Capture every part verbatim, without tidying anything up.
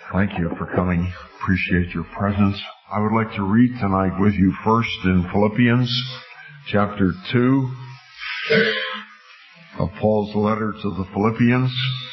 Thank you for coming. Appreciate your presence. I would like to read tonight with you first in Philippians chapter two of Paul's letter to the Philippians.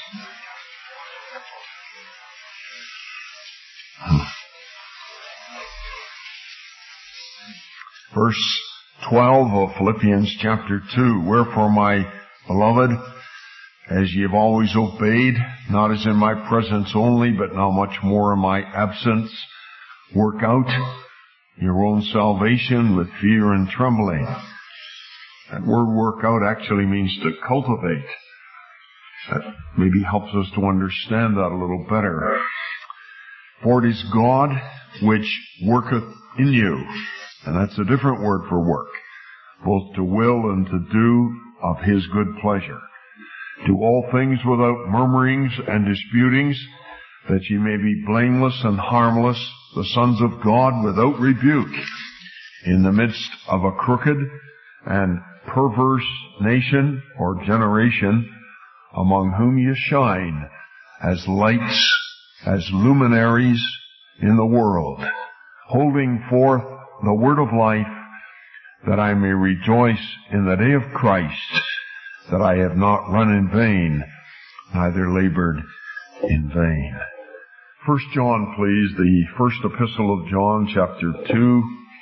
Verse twelve of Philippians chapter two. Wherefore, my beloved, as ye have always obeyed, not as in my presence only, but now much more in my absence, work out your own salvation with fear and trembling. That word work out actually means to cultivate. That maybe helps us to understand that a little better. For it is God which worketh in you, and that's a different word for work, both to will and to do of His good pleasure. Do all things without murmurings and disputings, that ye may be blameless and harmless, the sons of God without rebuke, in the midst of a crooked and perverse nation or generation, among whom ye shine as lights, as luminaries in the world, holding forth the word of life, that I may rejoice in the day of Christ, that I have not run in vain, neither labored in vain. First John, please, the first epistle of John, chapter two.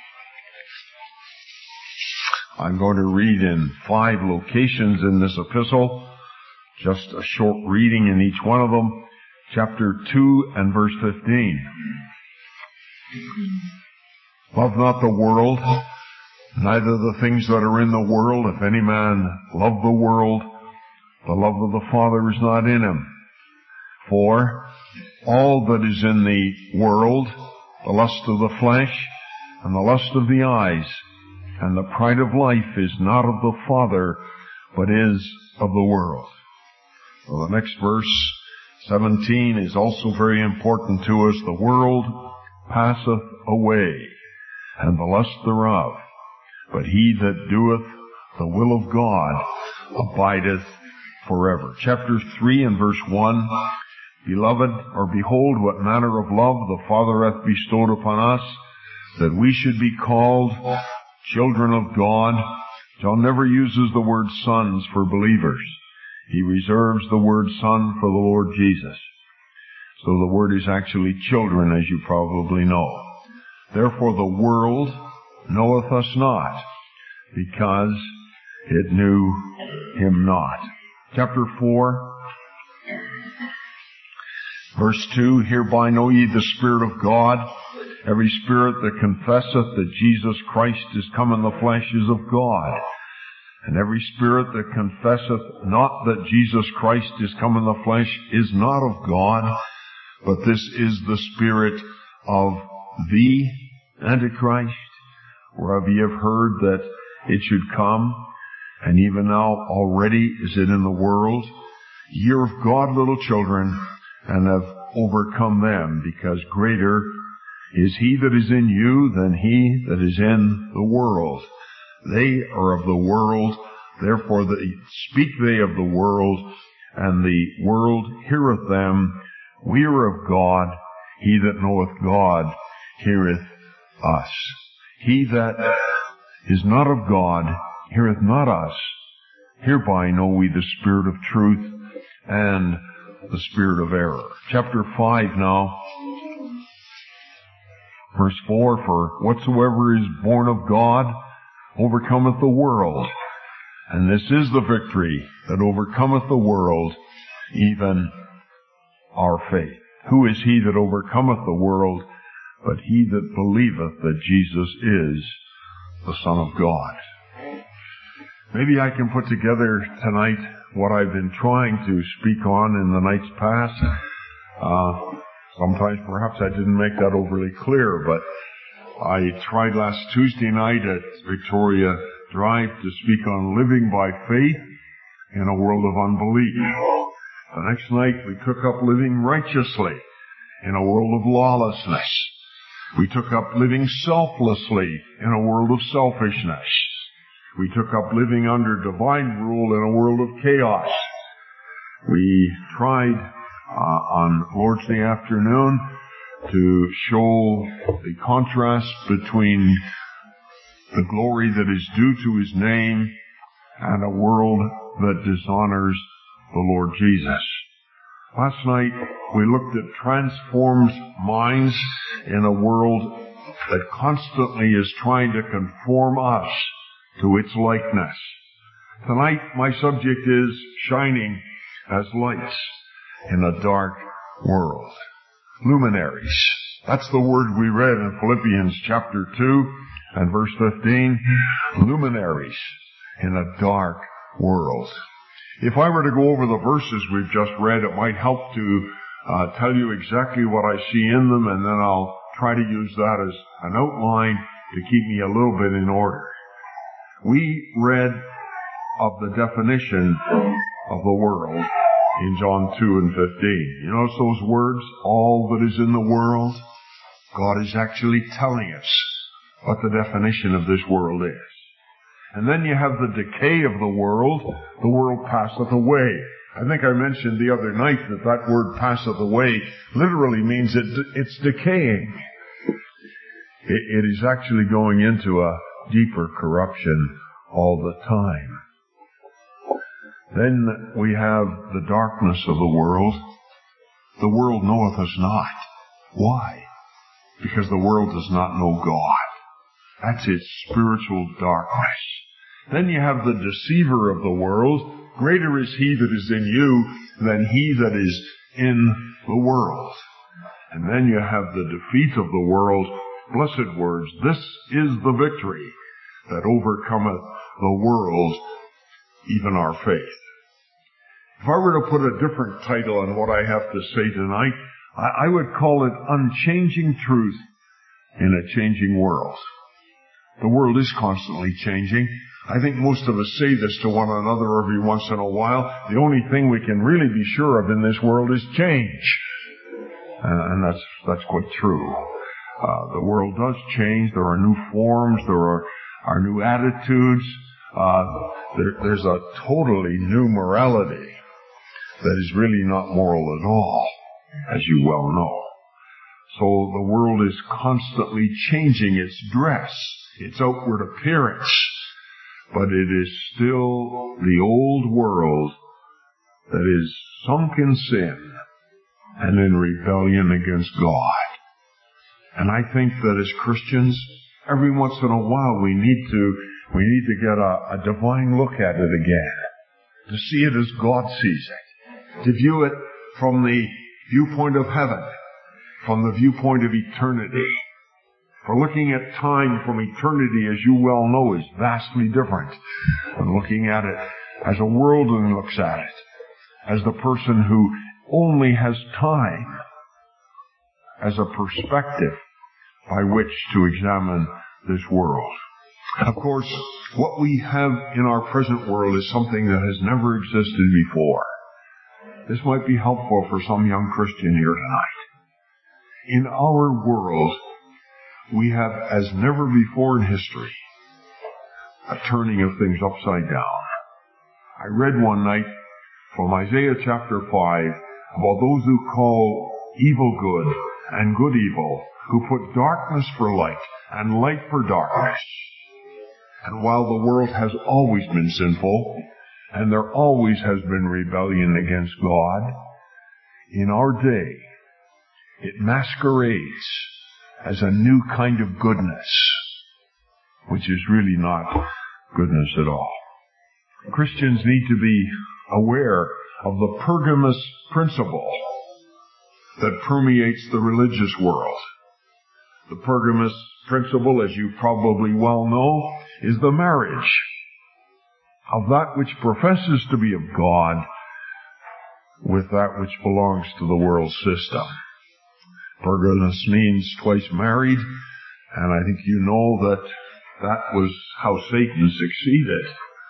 I'm going to read in five locations in this epistle, just a short reading in each one of them. Chapter two and verse fifteen. Love not the world, neither the things that are in the world. If any man love the world, the love of the Father is not in him. For all that is in the world, the lust of the flesh, and the lust of the eyes, and the pride of life is not of the Father, but is of the world. So the next verse, seventeen, is also very important to us. The world passeth away, and the lust thereof. But he that doeth the will of God abideth forever. Chapter three and verse one. Beloved, or behold, what manner of love the Father hath bestowed upon us, that we should be called children of God. John never uses the word sons for believers. He reserves the word son for the Lord Jesus. So the word is actually children, as you probably know. Therefore the world knoweth us not, because it knew him not. Chapter four, verse two, hereby know ye the Spirit of God. Every spirit that confesseth that Jesus Christ is come in the flesh is of God. And every spirit that confesseth not that Jesus Christ is come in the flesh is not of God, but this is the spirit of the Antichrist, whereof ye have heard that it should come, and even now already is it in the world. Ye are of God, little children, and have overcome them, because greater is he that is in you than he that is in the world. They are of the world, therefore they speak they of the world, and the world heareth them. We are of God. He that knoweth God heareth us. He that is not of God heareth not us. Hereby know we the spirit of truth and the spirit of error. Chapter five now, verse four, for whatsoever is born of God overcometh the world. And this is the victory that overcometh the world, even our faith. Who is he that overcometh the world, but he that believeth that Jesus is the Son of God? Maybe I can put together tonight what I've been trying to speak on in the nights past. Uh, sometimes perhaps I didn't make that overly clear, but I tried last Tuesday night at Victoria Drive to speak on living by faith in a world of unbelief. The next night we took up living righteously in a world of lawlessness. We took up living selflessly in a world of selfishness. We took up living under divine rule in a world of chaos. We tried on Lord's Day afternoon to show the contrast between the glory that is due to His name and a world that dishonors the Lord Jesus. Last night we looked at transformed minds in a world that constantly is trying to conform us to its likeness. Tonight my subject is shining as lights in a dark world. Luminaries. That's the word we read in Philippians chapter two and verse fifteen. Luminaries in a dark world. If I were to go over the verses we've just read, it might help to uh, tell you exactly what I see in them, and then I'll try to use that as an outline to keep me a little bit in order. We read of the definition of the world in John two and fifteen. You notice those words, all that is in the world? God is actually telling us what the definition of this world is. And then you have the decay of the world. The world passeth away. I think I mentioned the other night that that word passeth away literally means it, it's decaying. It, it is actually going into a deeper corruption all the time. Then we have the darkness of the world. The world knoweth us not. Why? Because the world does not know God. That's its spiritual darkness. Then you have the deceiver of the world. Greater is he that is in you than he that is in the world. And then you have the defeat of the world. Blessed words. This is the victory that overcometh the world, even our faith. If I were to put a different title on what I have to say tonight, I would call it Unchanging Truth in a Changing World. The world is constantly changing. I think most of us say this to one another every once in a while. The only thing we can really be sure of in this world is change. Uh, and that's, that's quite true. Uh, the world does change. There are new forms. There are, are new attitudes. Uh, there, there's a totally new morality that is really not moral at all, as you well know. So the world is constantly changing its dress, its outward appearance, but it is still the old world that is sunk in sin and in rebellion against God. And I think that as Christians, every once in a while we need to, we need to get a, a divine look at it again, to see it as God sees it, to view it from the viewpoint of heaven, from the viewpoint of eternity. For looking at time from eternity, as you well know, is vastly different than looking at it as a worldling looks at it, as the person who only has time as a perspective by which to examine this world. Of course, what we have in our present world is something that has never existed before. This might be helpful for some young Christian here tonight. In our world, we have, as never before in history, a turning of things upside down. I read one night from Isaiah chapter five about those who call evil good and good evil, who put darkness for light and light for darkness. And while the world has always been sinful, and there always has been rebellion against God, in our day, it masquerades as a new kind of goodness, which is really not goodness at all. Christians need to be aware of the Pergamus principle that permeates the religious world. The Pergamus principle, as you probably well know, is the marriage of that which professes to be of God with that which belongs to the world system. Pergamus means twice married, and I think you know that that was how Satan succeeded.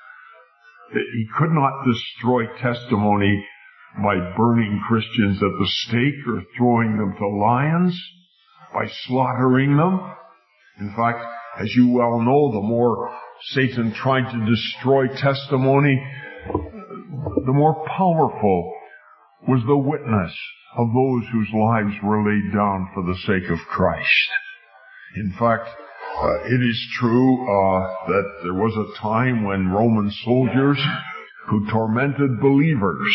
He could not destroy testimony by burning Christians at the stake or throwing them to lions, by slaughtering them. In fact, as you well know, the more Satan tried to destroy testimony, the more powerful was the witness of those whose lives were laid down for the sake of Christ. In fact, uh, it is true uh, that there was a time when Roman soldiers who tormented believers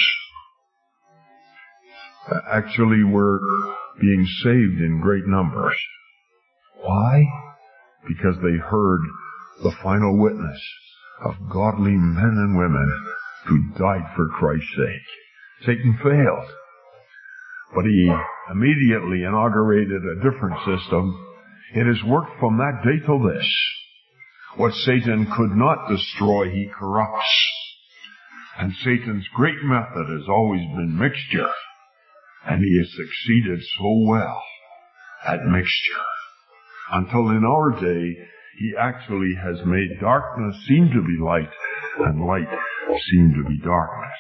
actually were being saved in great numbers. Why? Because they heard the final witness of godly men and women who died for Christ's sake. Satan failed, but he immediately inaugurated a different system. It has worked from that day till this. What Satan could not destroy, he corrupts. And Satan's great method has always been mixture. And he has succeeded so well at mixture. Until in our day, he actually has made darkness seem to be light, and light seem to be darkness.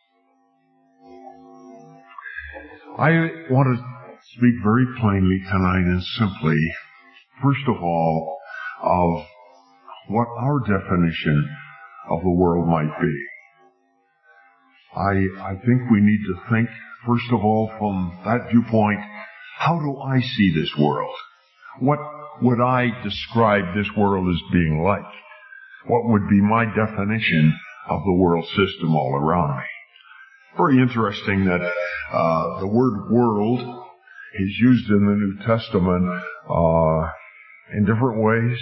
I want to speak very plainly tonight and simply, first of all, of what our definition of the world might be. I, I think we need to think, first of all, from that viewpoint, how do I see this world? What would I describe this world as being like? What would be my definition of the world system all around me? Very interesting that uh, the word world is used in the New Testament uh, in different ways.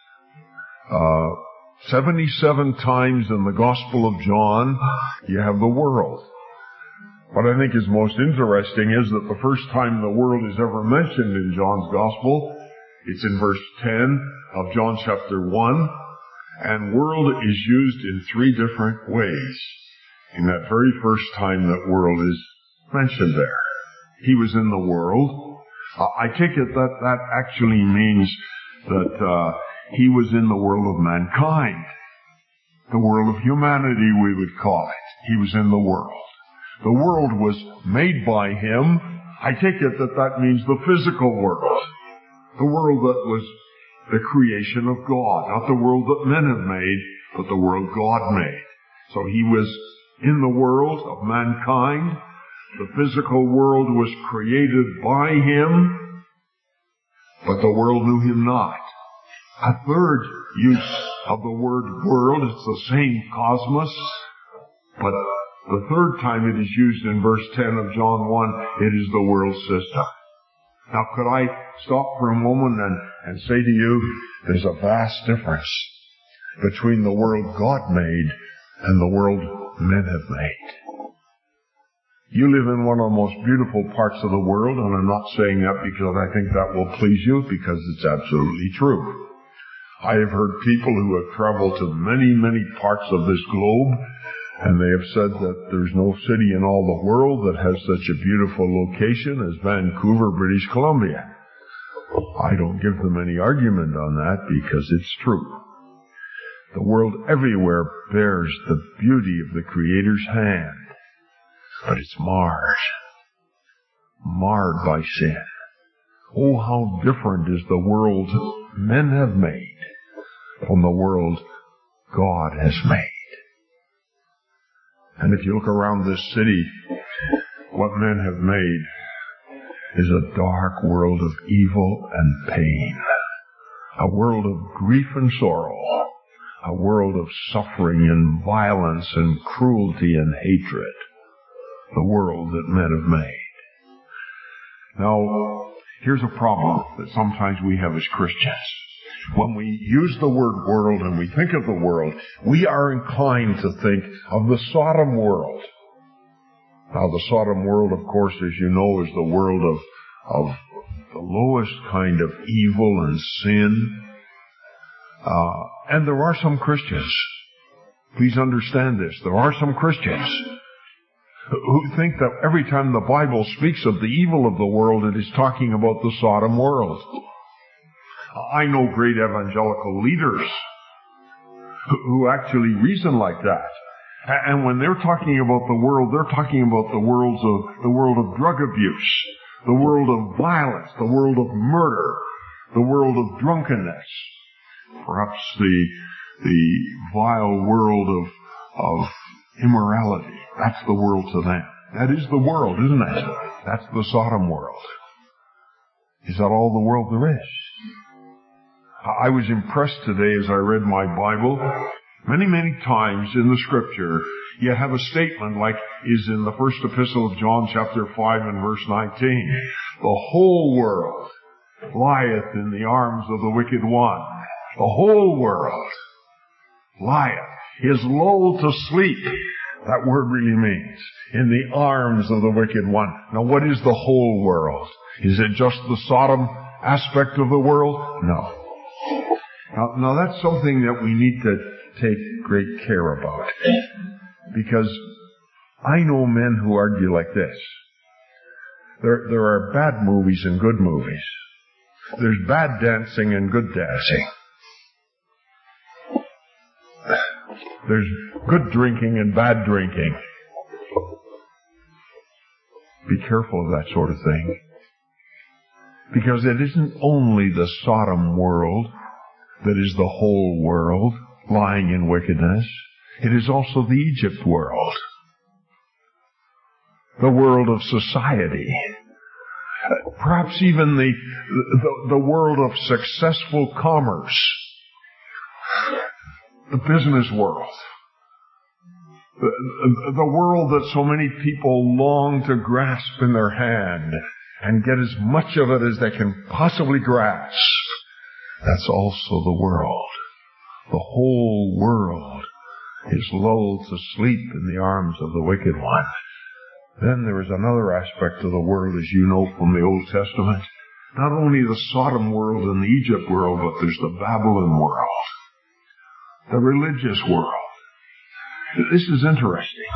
Uh, seventy-seven times in the Gospel of John, you have the world. What I think is most interesting is that the first time the world is ever mentioned in John's Gospel, it's in verse ten of John chapter one, and world is used in three different ways in that very first time that world is mentioned there. He was in the world. Uh, I take it that that actually means that uh, he was in the world of mankind. The world of humanity, we would call it. He was in the world. The world was made by him. I take it that that means the physical world. The world that was the creation of God. Not the world that men have made, but the world God made. So he was in the world of mankind. The physical world was created by him, but the world knew him not. A third use of the word world, it's the same cosmos, but the third time it is used in verse ten of John one, it is the world system. Now, could I stop for a moment and, and say to you, there's a vast difference between the world God made and the world men have made. You live in one of the most beautiful parts of the world, and I'm not saying that because I think that will please you, because it's absolutely true. I have heard people who have traveled to many, many parts of this globe, and they have said that there's no city in all the world that has such a beautiful location as Vancouver, British Columbia. I don't give them any argument on that because it's true. The world everywhere bears the beauty of the Creator's hand, but it's marred, marred by sin. Oh, how different is the world men have made from the world God has made. And if you look around this city, what men have made is a dark world of evil and pain, a world of grief and sorrow, a world of suffering and violence and cruelty and hatred, the world that men have made. Now, here's a problem that sometimes we have as Christians. When we use the word world and we think of the world, we are inclined to think of the Sodom world. Now, the Sodom world, of course, as you know, is the world of, of the lowest kind of evil and sin. Uh, and there are some Christians, please understand this, there are some Christians who think that every time the Bible speaks of the evil of the world, it is talking about the Sodom world. I know great evangelical leaders who actually reason like that. And when they're talking about the world, they're talking about the worlds of the world of drug abuse, the world of violence, the world of murder, the world of drunkenness, perhaps the the vile world of of immorality. That's the world to them. That is the world, isn't it? That's the Sodom world. Is that all the world there is? I was impressed today as I read my Bible. Many, many times in the Scripture, you have a statement like is in the first epistle of John chapter five and verse nineteen. The whole world lieth in the arms of the wicked one. The whole world lieth, is lulled to sleep. That word really means in the arms of the wicked one. Now what is the whole world? Is it just the Sodom aspect of the world? No. Now, now that's something that we need to take great care about. Because I know men who argue like this. There, there are bad movies and good movies. There's bad dancing and good dancing. There's good drinking and bad drinking. Be careful of that sort of thing. Because it isn't only the Sodom world that is the whole world lying in wickedness. It is also the Egypt world. The world of society. Perhaps even the, the, the world of successful commerce. The business world. The, the world that so many people long to grasp in their hand and get as much of it as they can possibly grasp. That's also the world. The whole world is lulled to sleep in the arms of the wicked one. Then there is another aspect of the world, as you know from the Old Testament. Not only the Sodom world and the Egypt world, but there's the Babylon world. The religious world. This is interesting.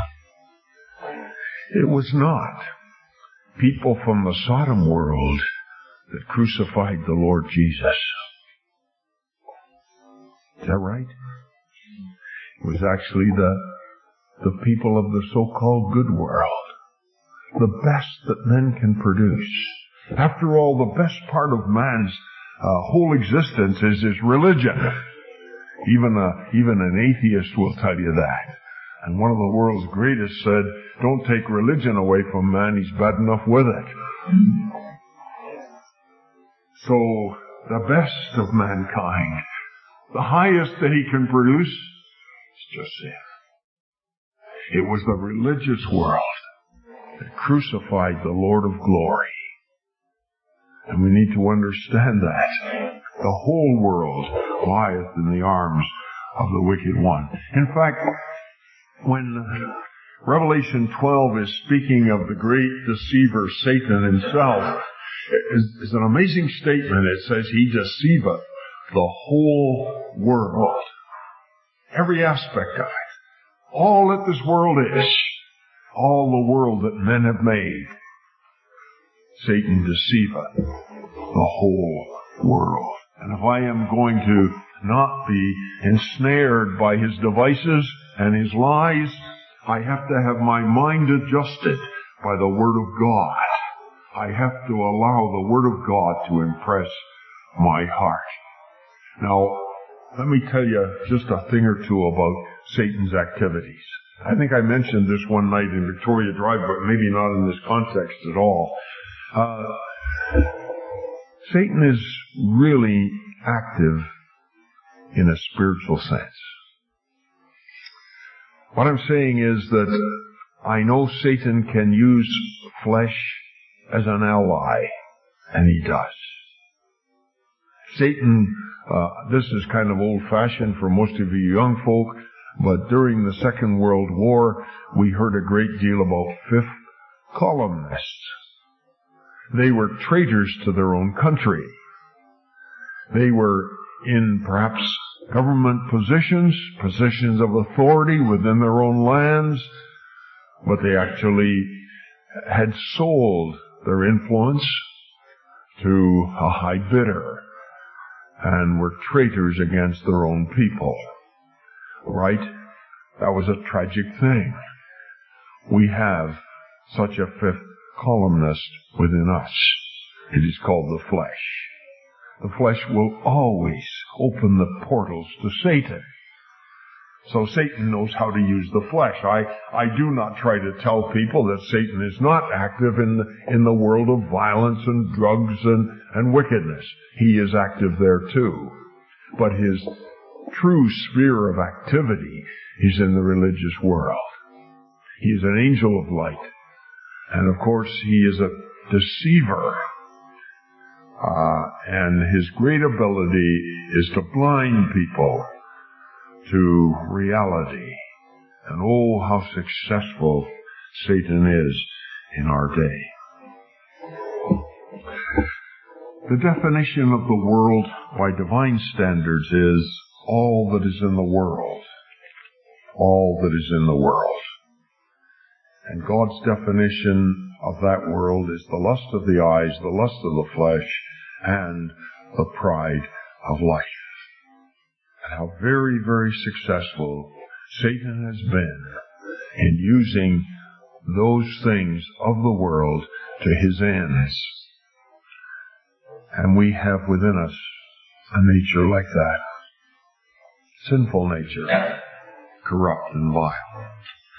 It was not people from the Sodom world that crucified the Lord Jesus. Is that right? It was actually the, the people of the so-called good world. The best that men can produce. After all, the best part of man's uh, whole existence is his religion. Even a, even an atheist will tell you that. And one of the world's greatest said, don't take religion away from man, he's bad enough with it. So, the best of mankind, the highest that he can produce, is just sin. It was the religious world that crucified the Lord of glory. And we need to understand that. The whole world lieth in the arms of the wicked one. In fact, when Revelation twelve is speaking of the great deceiver, Satan himself, is an amazing statement. It says, he deceiveth the whole world. Every aspect of it. All that this world is. All the world that men have made. Satan deceiveth the whole world. And if I am going to not be ensnared by his devices and his lies, I have to have my mind adjusted by the Word of God. I have to allow the Word of God to impress my heart. Now, let me tell you just a thing or two about Satan's activities. I think I mentioned this one night in Victoria Drive, but maybe not in this context at all. Uh, Satan is really active in a spiritual sense. What I'm saying is that I know Satan can use flesh as an ally, and he does. Satan, uh, this is kind of old-fashioned for most of you young folk, but during the Second World War, we heard a great deal about fifth columnists. They were traitors to their own country. They were in perhaps government positions, positions of authority within their own lands, but they actually had sold their influence to a high bidder and were traitors against their own people. Right? That was a tragic thing. We have such a fifth columnist within us. It is called the flesh. The flesh will always open the portals to Satan. So Satan knows how to use the flesh. I, I do not try to tell people that Satan is not active in the, in the world of violence and drugs and, and wickedness. He is active there too. But his true sphere of activity is in the religious world. He is an angel of light. And of course, he is a deceiver. Uh, and his great ability is to blind people to reality. And oh, how successful Satan is in our day. The definition of the world by divine standards is all that is in the world. All that is in the world. And God's definition of that world is the lust of the eyes, the lust of the flesh, and the pride of life. And how very, very successful Satan has been in using those things of the world to his ends. And we have within us a nature like that. Sinful nature, corrupt and vile.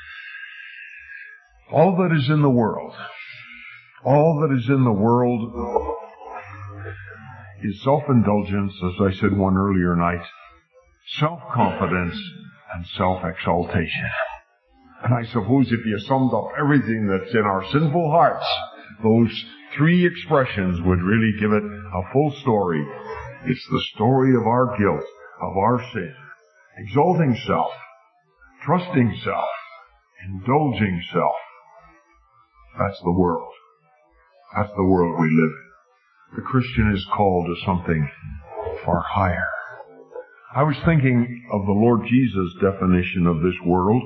All that is in the world, all that is in the world is self-indulgence, as I said one earlier night, self-confidence, and self-exaltation. And I suppose if you summed up everything that's in our sinful hearts, those three expressions would really give it a full story. It's the story of our guilt, of our sin, exalting self, trusting self, indulging self. That's the world. That's the world we live in. The Christian is called to something far higher. I was thinking of the Lord Jesus' definition of this world.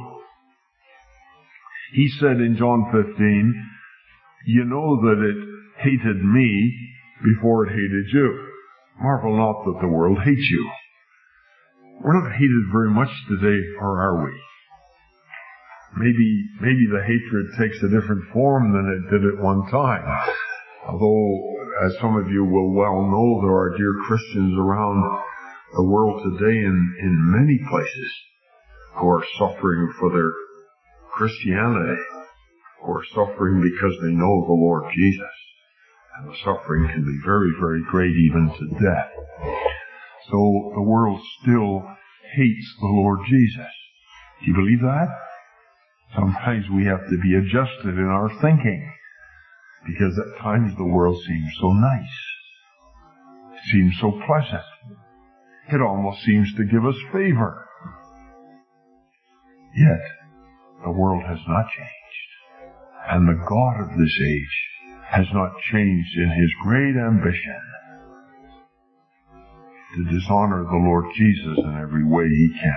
He said in John fifteen, you know that it hated me before it hated you. Marvel not that the world hates you. We're not hated very much today, or are we? Maybe, maybe the hatred takes a different form than it did at one time. Although, as some of you will well know, there are dear Christians around the world today in, in many places who are suffering for their Christianity, who are suffering because they know the Lord Jesus. And the suffering can be very, very great, even to death. So the world still hates the Lord Jesus. Do you believe that? Sometimes we have to be adjusted in our thinking, because at times the world seems so nice. It seems so pleasant. It almost seems to give us favor. Yet, the world has not changed. And the God of this age has not changed in his great ambition to dishonor the Lord Jesus in every way he can.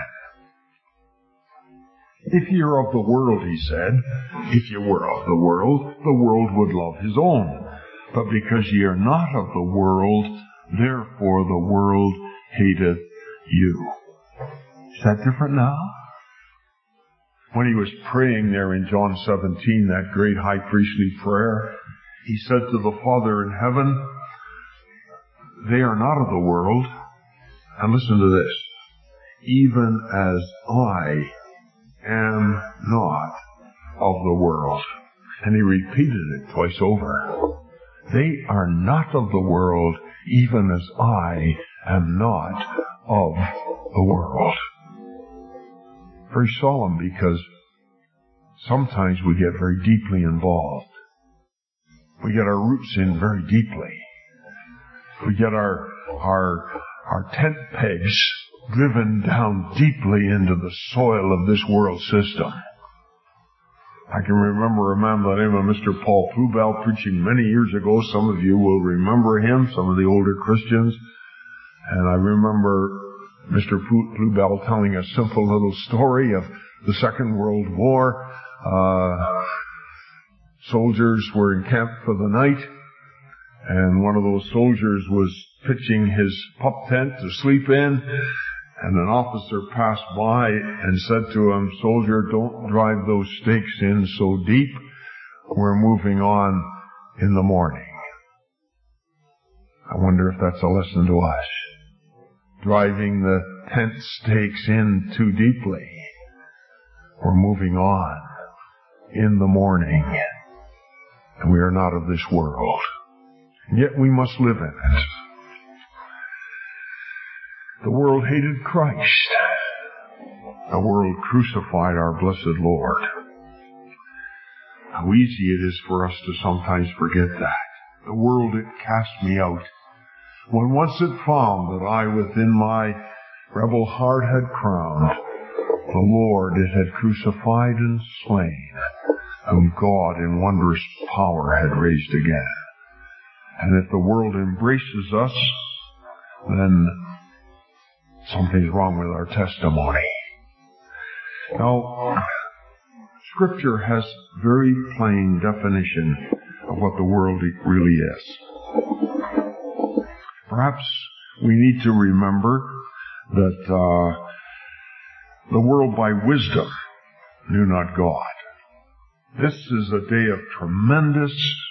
If you're of the world, he said, if you were of the world, the world would love his own. But because ye are not of the world, therefore the world hateth you. Is that different now? When he was praying there in John seventeen, that great high priestly prayer, he said to the Father in heaven, they are not of the world. And listen to this. Even as I am not of the world. And he repeated it twice over. They are not of the world, even as I am not of the world. Very solemn, because sometimes we get very deeply involved. We get our roots in very deeply. We get our, our, our tent pegs driven down deeply into the soil of this world system. I can remember a man by the name of Mister Paul Plubel preaching many years ago. Some of you will remember him, some of the older Christians. And I remember Mister Plubel telling a simple little story of the Second World War. Uh, soldiers were encamped for the night, and one of those soldiers was pitching his pup tent to sleep in. And an officer passed by and said to him, soldier, don't drive those stakes in so deep. We're moving on in the morning. I wonder if that's a lesson to us. Driving the tent stakes in too deeply. We're moving on in the morning, and we are not of this world. And yet we must live in it. The world hated Christ. The world crucified our blessed Lord. How easy it is for us to sometimes forget that. The world, it cast me out. When once it found that I within my rebel heart had crowned, the Lord it had crucified and slain, whom God in wondrous power had raised again. And if the world embraces us, then something's wrong with our testimony. Now, Scripture has very plain definition of what the world really is. Perhaps we need to remember that uh, the world by wisdom knew not God. This is a day of tremendous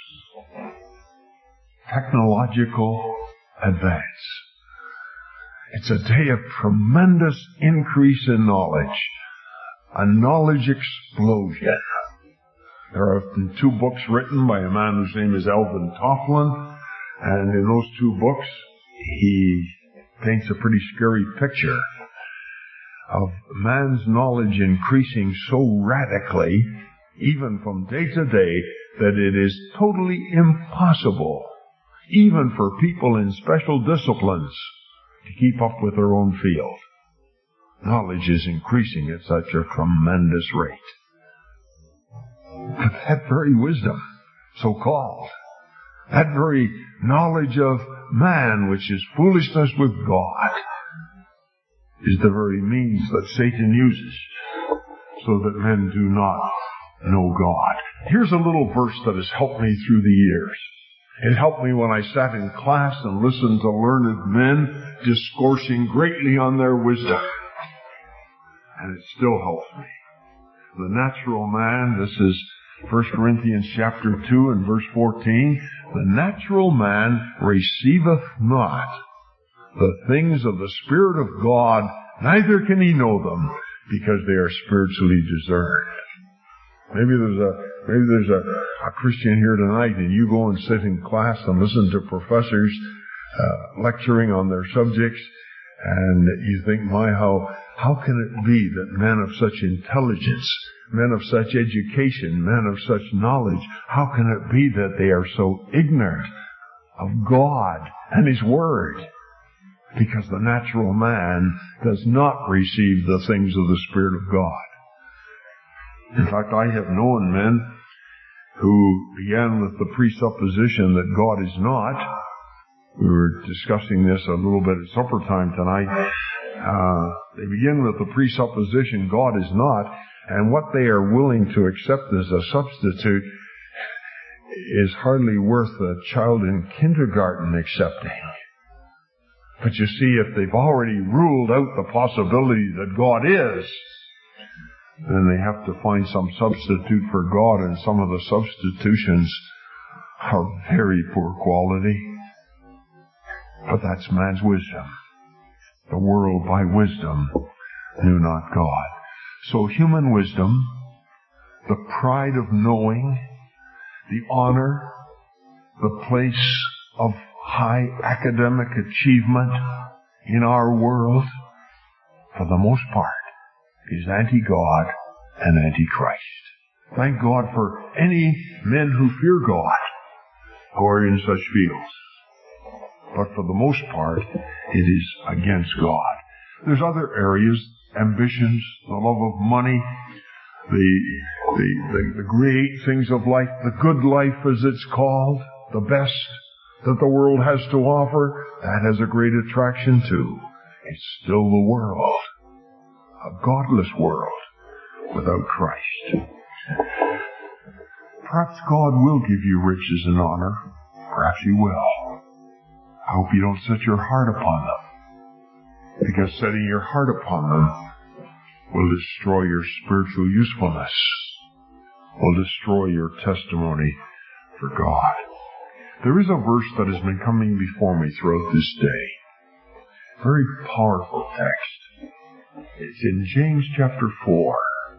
technological advance. It's a day of tremendous increase in knowledge, a knowledge explosion. There have been two books written by a man whose name is Alvin Tofflin, and in those two books he paints a pretty scary picture of man's knowledge increasing so radically, even from day to day, that it is totally impossible, even for people in special disciplines, to keep up with their own field. Knowledge is increasing at such a tremendous rate. But that very wisdom, so-called, that very knowledge of man, which is foolishness with God, is the very means that Satan uses so that men do not know God. Here's a little verse that has helped me through the years. It helped me when I sat in class and listened to learned men discoursing greatly on their wisdom. And it still helps me. The natural man, this is First Corinthians chapter two and verse fourteen, the natural man receiveth not the things of the Spirit of God, neither can he know them, because they are spiritually discerned. Maybe there's a maybe there's a, a Christian here tonight, and you go and sit in class and listen to professors uh, lecturing on their subjects, and you think, my, how how can it be that men of such intelligence, men of such education, men of such knowledge, how can it be that they are so ignorant of God and His Word? Because the natural man does not receive the things of the Spirit of God. In fact, I have known men who began with the presupposition that God is not. We were discussing this a little bit at supper time tonight. Uh, they begin with the presupposition God is not, and what they are willing to accept as a substitute is hardly worth a child in kindergarten accepting. But you see, if they've already ruled out the possibility that God is, then they have to find some substitute for God, and some of the substitutions are very poor quality. But that's man's wisdom. The world by wisdom knew not God. So human wisdom, the pride of knowing, the honor, the place of high academic achievement in our world, for the most part, is anti-God and anti-Christ. Thank God for any men who fear God who are in such fields. But for the most part, it is against God. There's other areas, ambitions, the love of money, the, the, the, the great things of life, the good life as it's called, the best that the world has to offer, that has a great attraction too. It's still the world, a godless world without Christ. Perhaps God will give you riches and honor. Perhaps He will. I hope you don't set your heart upon them, because setting your heart upon them will destroy your spiritual usefulness, will destroy your testimony for God. There is a verse that has been coming before me throughout this day. Very powerful text. It's in James chapter four.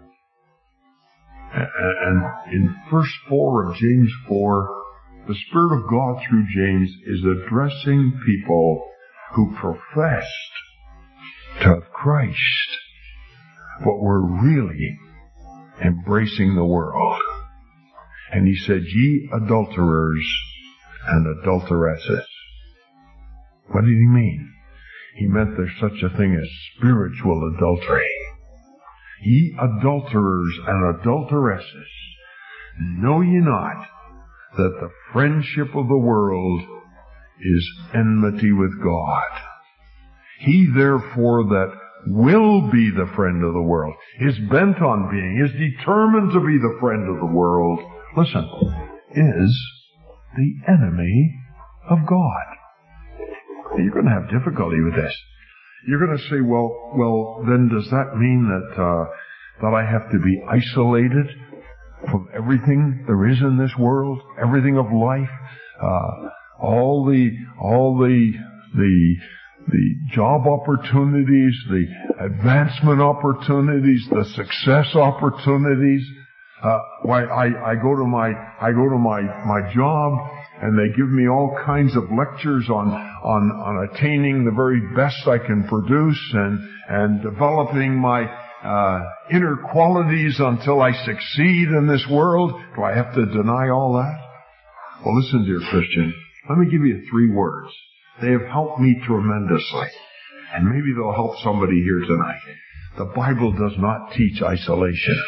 And in verse four of James four, the Spirit of God through James is addressing people who professed to have Christ, but were really embracing the world. And he said, ye adulterers and adulteresses. What did he mean? He meant there's such a thing as spiritual adultery. Ye adulterers and adulteresses, know ye not that the friendship of the world is enmity with God? He therefore that will be the friend of the world, is bent on being, is determined to be the friend of the world, listen, is the enemy of God. You're going to have difficulty with this. You're going to say, well, well, then does that mean that, uh, that I have to be isolated from everything there is in this world, everything of life, uh, all the, all the, the, the job opportunities, the advancement opportunities, the success opportunities? Uh, why, I, I go to my, I go to my, my job, and they give me all kinds of lectures on, on, on attaining the very best I can produce and, and developing my, uh, inner qualities until I succeed in this world. Do I have to deny all that? Well, listen, dear Christian, let me give you three words. They have helped me tremendously. And maybe they'll help somebody here tonight. The Bible does not teach isolation.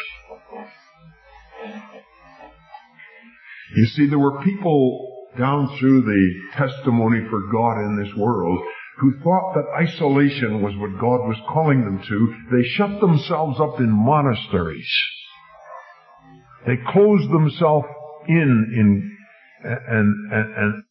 You see, there were people down through the testimony for God in this world who thought that isolation was what God was calling them to. They shut themselves up in monasteries. They closed themselves in, in, and, and, and,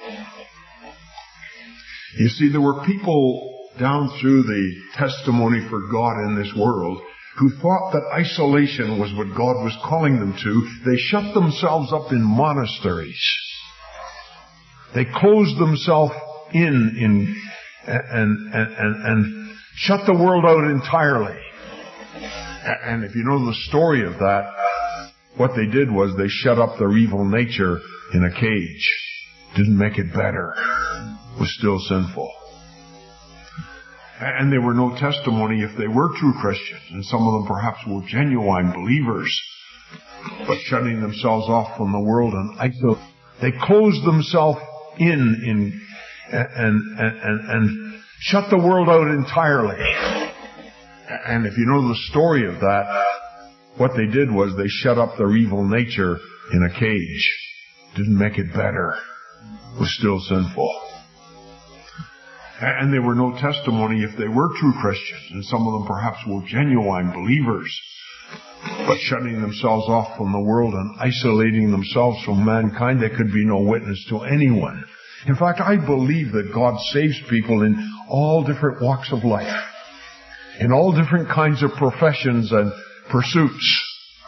you see, there were people down through the testimony for God in this world who thought that isolation was what God was calling them to. They shut themselves up in monasteries. They closed themselves in, in and, and, and, and shut the world out entirely. And if you know the story of that, what they did was they shut up their evil nature in a cage. Didn't make it better. Was still sinful. And they were no testimony if they were true Christians. And some of them perhaps were genuine believers, but shutting themselves off from the world and isolating. They closed themselves in, in and, and, and, and shut the world out entirely. And if you know the story of that, what they did was they shut up their evil nature in a cage. Didn't make it better. Was still sinful. And they were no testimony if they were true Christians. And some of them perhaps were genuine believers, but shutting themselves off from the world and isolating themselves from mankind, they could be no witness to anyone. In fact, I believe that God saves people in all different walks of life, in all different kinds of professions and pursuits.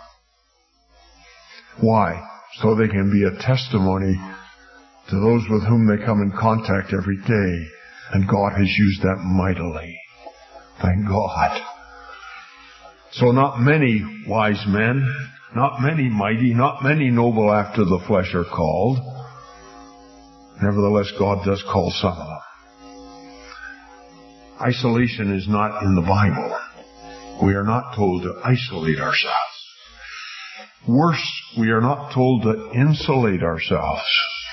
Why? So they can be a testimony to those with whom they come in contact every day. And God has used that mightily. Thank God. So not many wise men, not many mighty, not many noble after the flesh are called. Nevertheless, God does call some of them. Isolation is not in the Bible. We are not told to isolate ourselves. Worse, we are not told to insulate ourselves.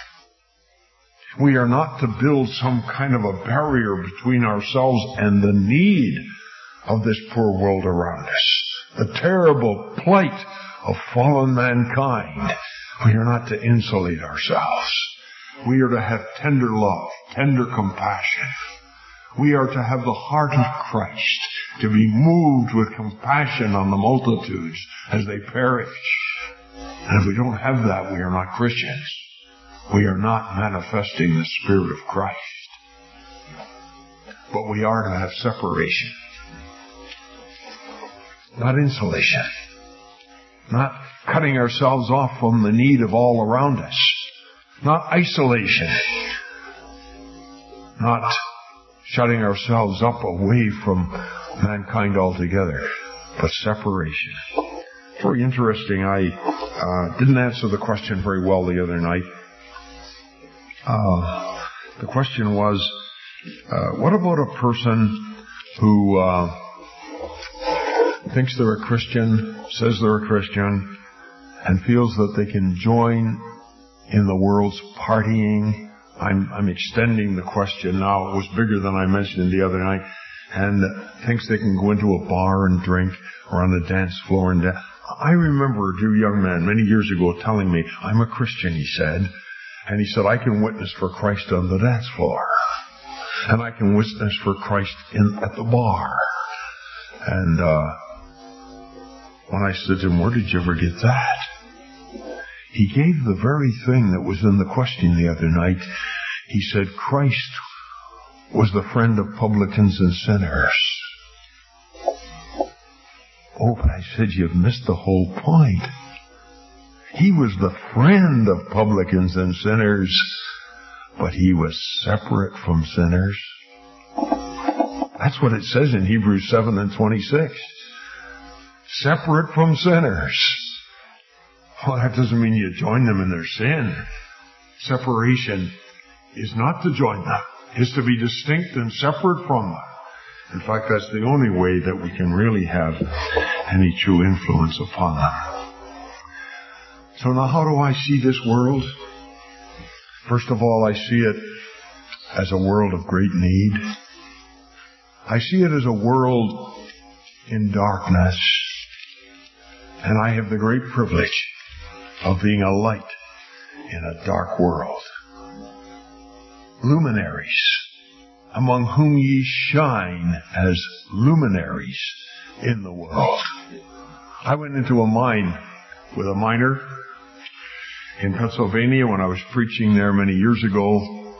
We are not to build some kind of a barrier between ourselves and the need of this poor world around us. The terrible plight of fallen mankind. We are not to insulate ourselves. We are to have tender love, tender compassion. We are to have the heart of Christ, to be moved with compassion on the multitudes as they perish. And if we don't have that, we are not Christians. We are not manifesting the Spirit of Christ. But we are to have separation. Not insulation. Not cutting ourselves off from the need of all around us. Not isolation. Not shutting ourselves up away from mankind altogether, but separation. Very interesting. I uh, didn't answer the question very well the other night. Uh, the question was, uh, what about a person who uh, thinks they're a Christian, says they're a Christian, and feels that they can join in the world's partying? I'm, I'm extending the question now. It was bigger than I mentioned the other night. And thinks they can go into a bar and drink or on a dance floor and dance. I remember a dear young man many years ago telling me, I'm a Christian, he said. And he said, I can witness for Christ on the dance floor. And I can witness for Christ in, at the bar. And uh, when I said to him, where did you ever get that? He gave the very thing that was in the question the other night. He said, Christ was the friend of publicans and sinners. Oh, but I said, you've missed the whole point. He was the friend of publicans and sinners, but he was separate from sinners. That's what it says in Hebrews seven and twenty-six. Separate from sinners. Well, that doesn't mean you join them in their sin. Separation is not to join them. Is to be distinct and separate from them. In fact, that's the only way that we can really have any true influence upon them. So now how do I see this world? First of all, I see it as a world of great need. I see it as a world in darkness. And I have the great privilege of being a light in a dark world. Luminaries, among whom ye shine as luminaries in the world. I went into a mine with a miner in Pennsylvania when I was preaching there many years ago.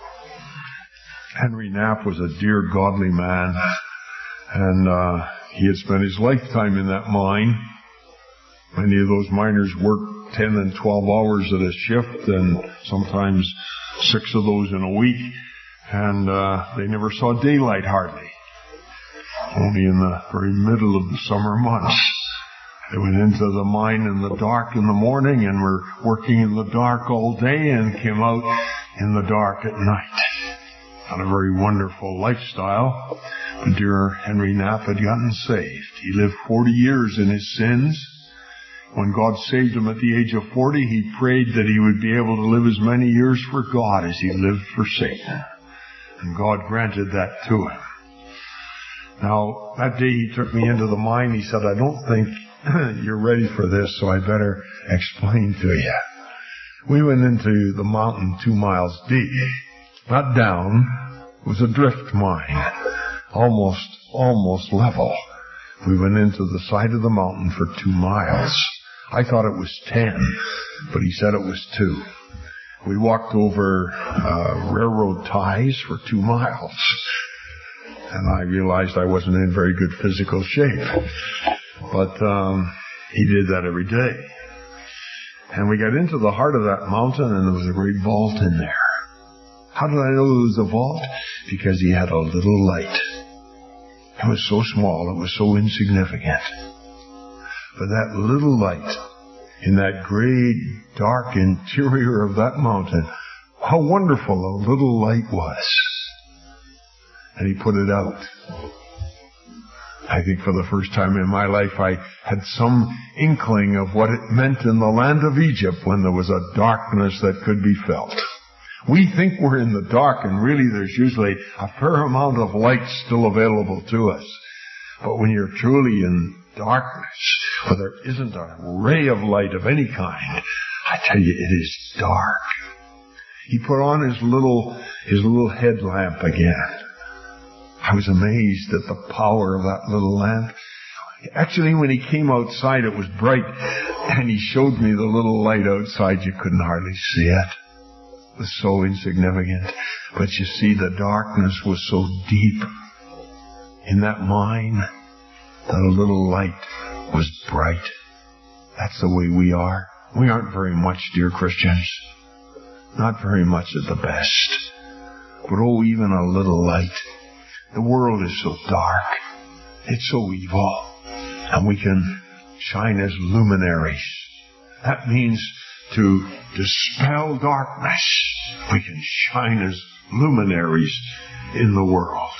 Henry Knapp was a dear, godly man, and uh, he had spent his lifetime in that mine. Many of those miners worked ten and twelve hours at a shift, and sometimes six of those in a week, and uh, they never saw daylight hardly. Only in the very middle of the summer months. They went into the mine in the dark in the morning and were working in the dark all day and came out in the dark at night. Not a very wonderful lifestyle, but dear Henry Knapp had gotten saved. He lived forty years in his sins. When God saved him at the age of forty, he prayed that he would be able to live as many years for God as he lived for Satan. And God granted that to him. Now, that day he took me into the mine. He said, I don't think you're ready for this, so I better explain to you. We went into the mountain two miles deep. Not down. It was a drift mine. Almost, almost level. We went into the side of the mountain for two miles. I thought it was ten, but he said it was two. We walked over uh, railroad ties for two miles. And I realized I wasn't in very good physical shape. But um, he did that every day. And we got into the heart of that mountain, and there was a great vault in there. How did I know there was a vault? Because he had a little light. It was so small, it was so insignificant. But that little light in that great, dark interior of that mountain, how wonderful a little light was. And he put it out. I think for the first time in my life I had some inkling of what it meant in the land of Egypt when there was a darkness that could be felt. We think we're in the dark, and really there's usually a fair amount of light still available to us. But when you're truly in darkness, where there isn't a ray of light of any kind, I tell you, it is dark. He put on his little, his little headlamp again. I was amazed at the power of that little lamp. Actually, when he came outside, it was bright, and he showed me the little light outside. You couldn't hardly see it. It was so insignificant. But you see, the darkness was so deep in that mine that a little light was bright. That's the way we are. We aren't very much, dear Christians. Not very much at the best. But oh, even a little light The world is so dark. It's so evil. And we can shine as luminaries. That means to dispel darkness. We can shine as luminaries in the world.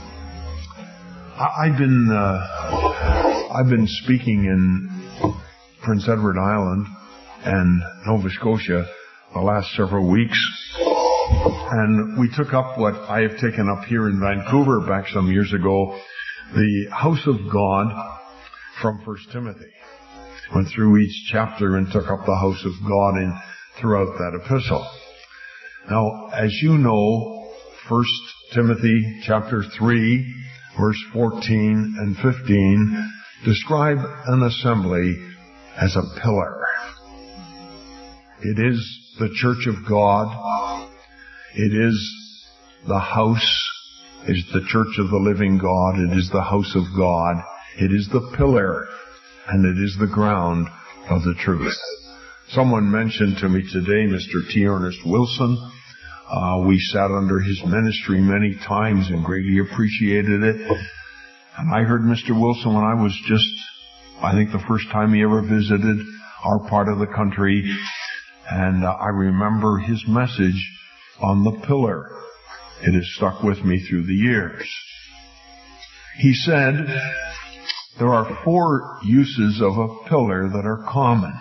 I've been uh, I've been speaking in Prince Edward Island and Nova Scotia the last several weeks, and we took up what I have taken up here in Vancouver back some years ago, the House of God from First Timothy. Went through each chapter and took up the House of God in throughout that epistle. Now, as you know, First Timothy chapter three, verse fourteen and fifteen describe an assembly as a pillar. It is the church of God. It is the house. It is the church of the living God. It is the house of God. It is the pillar, and it is the ground of the truth. Someone mentioned to me today, Mister T. Ernest Wilson. Uh, we sat under his ministry many times and greatly appreciated it. And I heard Mister Wilson when I was just, I think the first time he ever visited our part of the country. And uh, I remember his message on the pillar. It has stuck with me through the years. He said, there are four uses of a pillar that are common.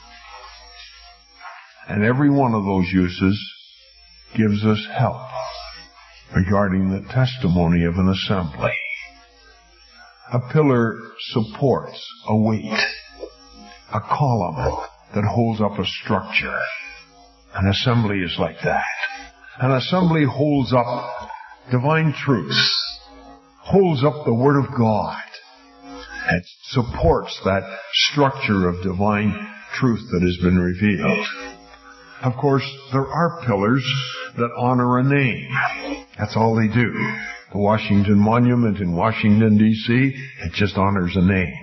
And every one of those uses gives us help regarding the testimony of an assembly. A pillar supports a weight, a column that holds up a structure. An assembly is like that. An assembly holds up divine truth, holds up the Word of God, and supports that structure of divine truth that has been revealed. Of course, there are pillars that honor a name. That's all they do. The Washington Monument in Washington, D C, it just honors a name.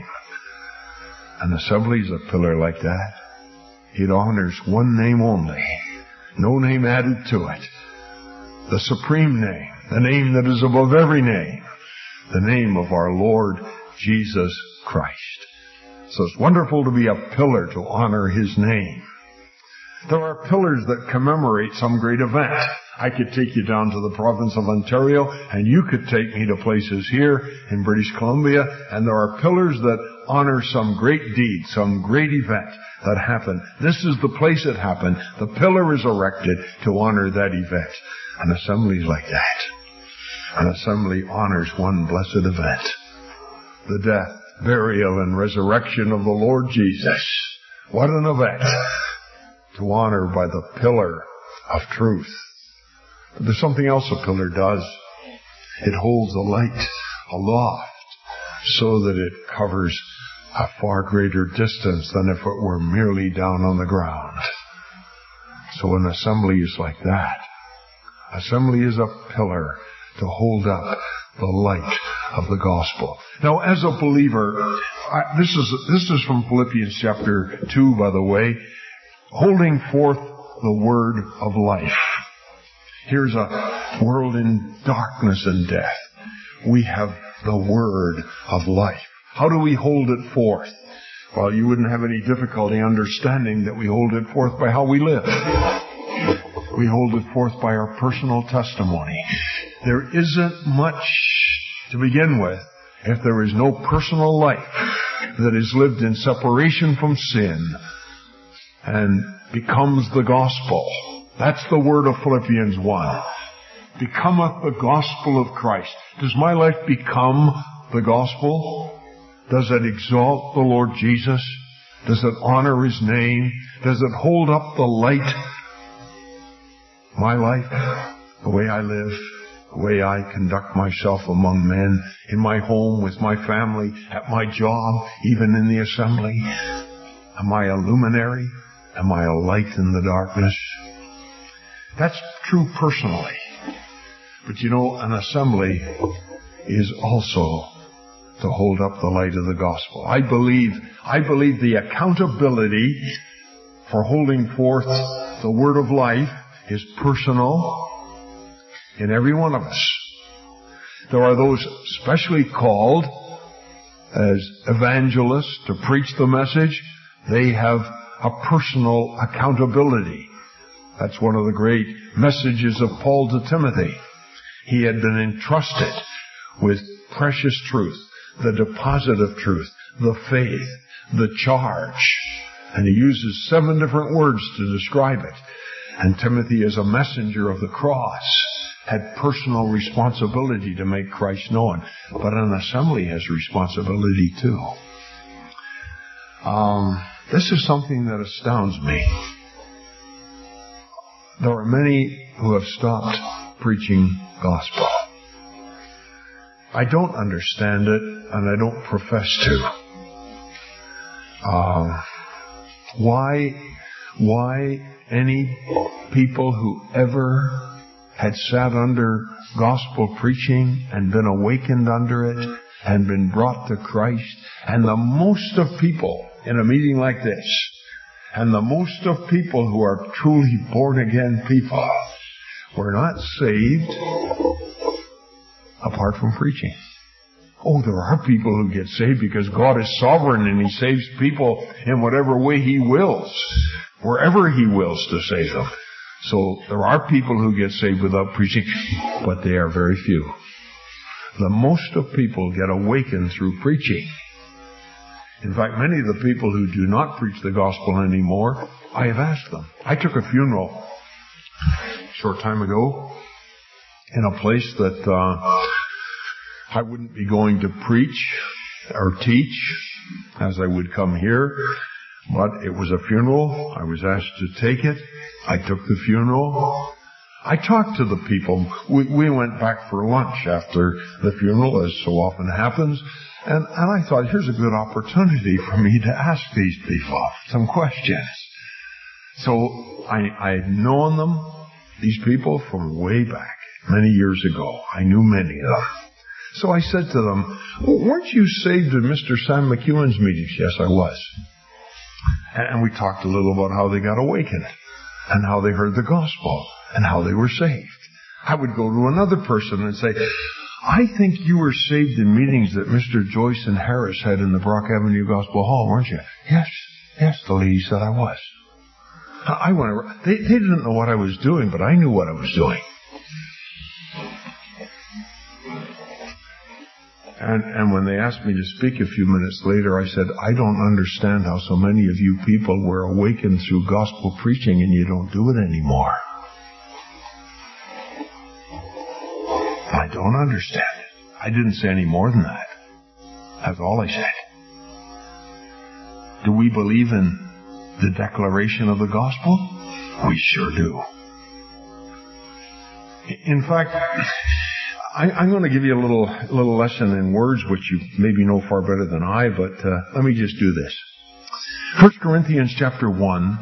An assembly is a pillar like that. It honors one name only. No name added to it. The supreme name, the name that is above every name, the name of our Lord Jesus Christ. So it's wonderful to be a pillar to honor His name. There are pillars that commemorate some great event. I could take you down to the province of Ontario, and you could take me to places here in British Columbia, and there are pillars that honor some great deed, some great event that happened. This is the place it happened. The pillar is erected to honor that event. An assembly is like that. An assembly honors one blessed event. The death, burial, and resurrection of the Lord Jesus. What an event to honor by the pillar of truth. But there's something else a pillar does. It holds a light aloft so that it covers a far greater distance than if it were merely down on the ground. So an assembly is like that. Assembly is a pillar to hold up the light of the gospel. Now, as a believer, I, this is this is from Philippians chapter two, by the way, holding forth the word of life. Here's a world in darkness and death. We have the word of life. How do we hold it forth? Well, you wouldn't have any difficulty understanding that we hold it forth by how we live. We hold it forth by our personal testimony. There isn't much to begin with if there is no personal life that is lived in separation from sin and becomes the gospel. That's the word of Philippians one. Becometh the gospel of Christ. Does my life become the gospel? Does it exalt the Lord Jesus? Does it honor His name? Does it hold up the light? My life, the way I live, the way I conduct myself among men, in my home, with my family, at my job, even in the assembly. Am I a luminary? Am I a light in the darkness? That's true personally. But you know, an assembly is also to hold up the light of the gospel. I believe, I believe the accountability for holding forth the word of life is personal in every one of us. There are those specially called as evangelists to preach the message. They have a personal accountability. That's one of the great messages of Paul to Timothy. He had been entrusted with precious truth, the deposit of truth, the faith, the charge. And he uses seven different words to describe it. And Timothy, as a messenger of the cross, had personal responsibility to make Christ known. But an assembly has responsibility too. Um, this is something that astounds me. There are many who have stopped preaching gospel. I don't understand it, and I don't profess to. Uh, why, why any people who ever had sat under gospel preaching and been awakened under it and been brought to Christ, and the most of people in a meeting like this, and the most of people who are truly born again people, were not saved apart from preaching. Oh, there are people who get saved because God is sovereign and He saves people in whatever way He wills, wherever He wills to save them. So there are people who get saved without preaching, but they are very few. The most of people get awakened through preaching. In fact, many of the people who do not preach the gospel anymore, I have asked them. I took a funeral a short time ago in a place that uh, I wouldn't be going to preach or teach as I would come here, but it was a funeral. I was asked to take it. I took the funeral. I talked to the people. We, we went back for lunch after the funeral, as so often happens. And, and I thought, here's a good opportunity for me to ask these people some questions. So I, I had known them, these people, from way back, many years ago. I knew many of them. So I said to them, well, weren't you saved in Mister Sam McEwen's meetings? Yes, I was. And, and we talked a little about how they got awakened, and how they heard the gospel, and how they were saved. I would go to another person and say, I think you were saved in meetings that Mister Joyce and Harris had in the Brock Avenue Gospel Hall, weren't you? Yes, yes, the lady said I was. I went around. They, they didn't know what I was doing, but I knew what I was doing. And, and when they asked me to speak a few minutes later, I said, I don't understand how so many of you people were awakened through gospel preaching and you don't do it anymore. I don't understand it. I didn't say any more than that. That's all I said. Do we believe in the declaration of the gospel? We sure do. In fact, I, I'm going to give you a little little lesson in words, which you maybe know far better than I, but uh, let me just do this. First Corinthians chapter one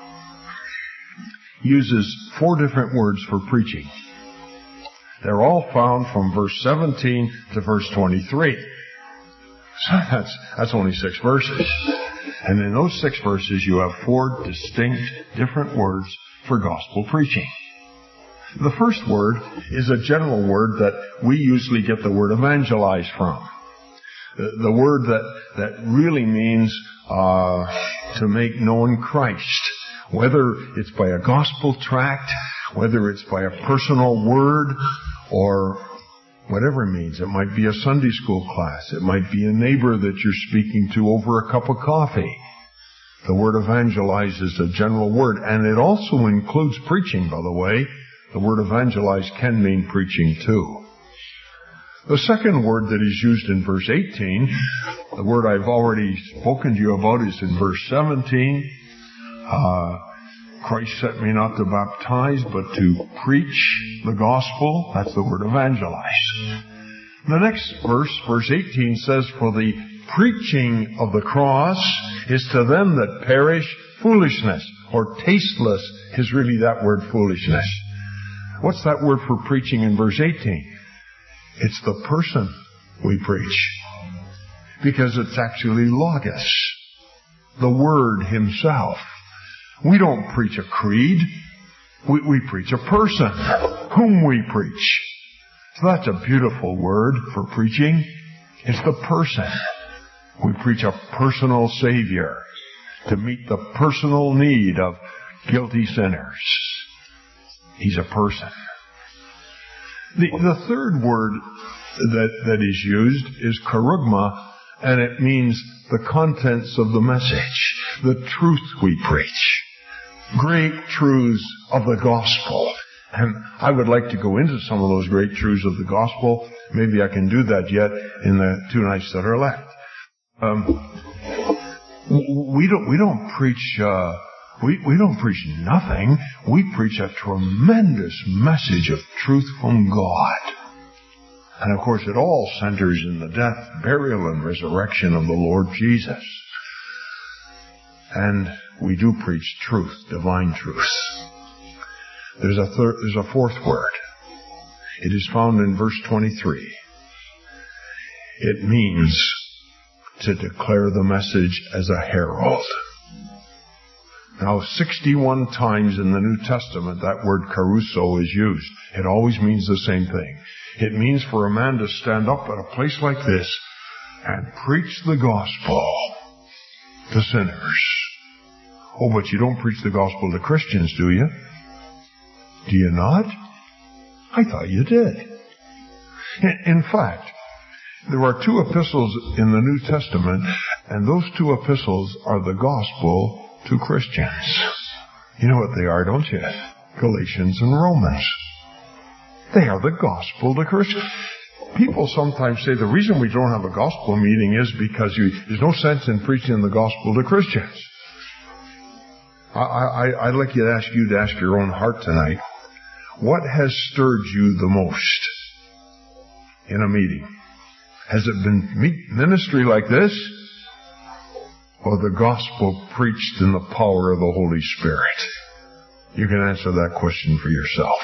uses four different words for preaching. They're all found from verse seventeen to verse twenty-three. So that's, that's only six verses. And in those six verses you have four distinct different words for gospel preaching. The first word is a general word that we usually get the word evangelize from. The, the word that, that really means uh, to make known Christ. Whether it's by a gospel tract, whether it's by a personal word, or whatever it means. It might be a Sunday school class. It might be a neighbor that you're speaking to over a cup of coffee. The word evangelize is a general word, and it also includes preaching, by the way. The word evangelize can mean preaching too. The second word that is used in verse eighteen, the word I've already spoken to you about, is in verse seventeen. Uh, Christ sent me not to baptize, but to preach the gospel. That's the word evangelize. The next verse, verse eighteen, says, for the preaching of the cross is to them that perish foolishness, or tasteless is really that word, foolishness. What's that word for preaching in verse eighteen? It's the person we preach. Because it's actually logos, the Word Himself. We don't preach a creed. We, we preach a person whom we preach. So that's a beautiful word for preaching. It's the person. We preach a personal Savior to meet the personal need of guilty sinners. He's a person. The, the third word that, that is used is kerygma, and it means the contents of the message, the truth we preach, great truths of the gospel. And I would like to go into some of those great truths of the gospel. Maybe I can do that yet in the two nights that are left. Um, we don't we don't preach uh, we we don't preach nothing. We preach a tremendous message of truth from God. And of course, it all centers in the death, burial, and resurrection of the Lord Jesus. And we do preach truth, divine truth. There's a third, there's a fourth word. It is found in verse twenty-three. It means to declare the message as a herald. Now, sixty-one times in the New Testament that word kerusso is used. It always means the same thing. It means for a man to stand up at a place like this and preach the gospel to sinners. Oh, but you don't preach the gospel to Christians, do you? Do you not? I thought you did. In fact, there are two epistles in the New Testament, and those two epistles are the gospel to Christians. You know what they are, don't you? Galatians and Romans. They are the gospel to Christians. People sometimes say the reason we don't have a gospel meeting is because you, there's no sense in preaching the gospel to Christians. I, I, I'd like you to ask you to ask your own heart tonight. What has stirred you the most in a meeting? Has it been ministry like this? Or the gospel preached in the power of the Holy Spirit? You can answer that question for yourself.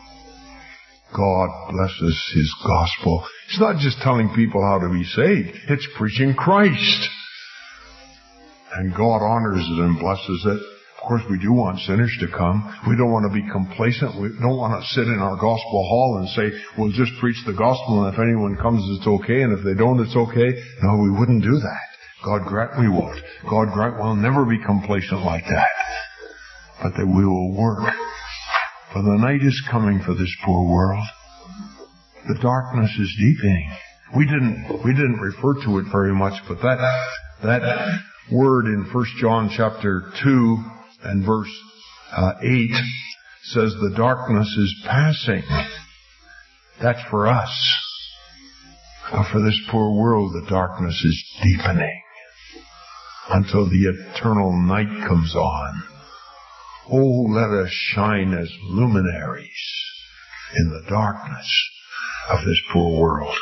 God blesses His gospel. It's not just telling people how to be saved. It's preaching Christ. And God honors it and blesses it. Of course, we do want sinners to come. We don't want to be complacent. We don't want to sit in our gospel hall and say, we'll just preach the gospel, and if anyone comes, it's okay, and if they don't, it's okay. No, we wouldn't do that. God grant we won't. God grant we'll never be complacent like that. But that we will work. For the night is coming for this poor world. The darkness is deepening. We didn't, we didn't refer to it very much, but that, that word in First John chapter two, and verse uh, eight says the darkness is passing. That's for us. But for this poor world, the darkness is deepening until the eternal night comes on. Oh, let us shine as luminaries in the darkness of this poor world.